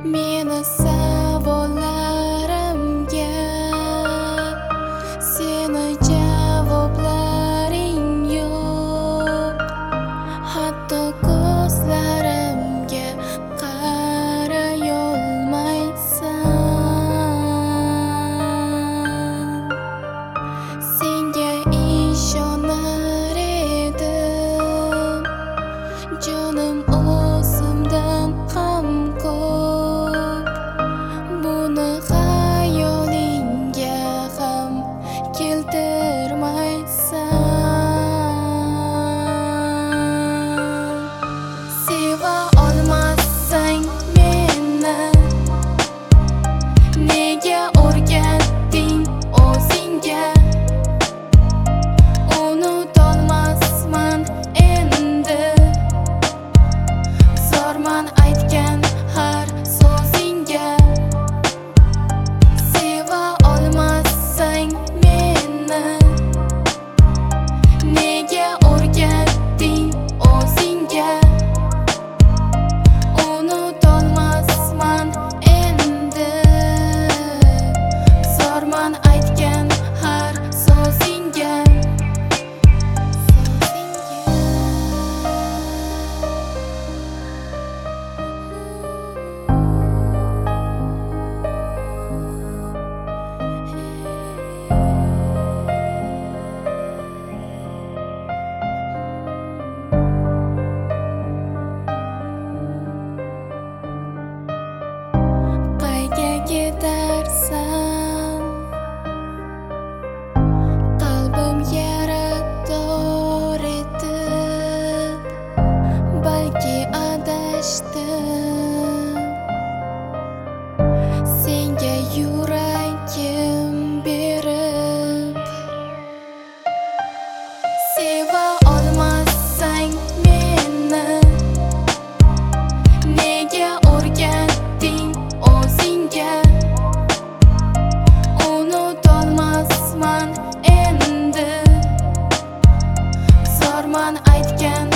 Meni savollarimga seni javoblaring yo'q. Hatto ko'zlarimga qarayolmaysan. Senga ishonar edim, jonim o'zimdan ham ko'p. Buni xayolingga ham keltirmaysan. Seva olmasang meni, nega o'rgatding o'zingga? Unutolmasman endi, zorman aytgan har so'zingga. Seva olmasang meni, nega o'rgatding o'zingga? Unutolmasman endi, zorman aytgan har so'zingga. Qayga ketarsan? Qalbim yarador edi, balki adashdim. Senga yuragim berib, seva olmasang meni, nega o'rgatding o'zingga? Unutolmasman endi, zorman aytgan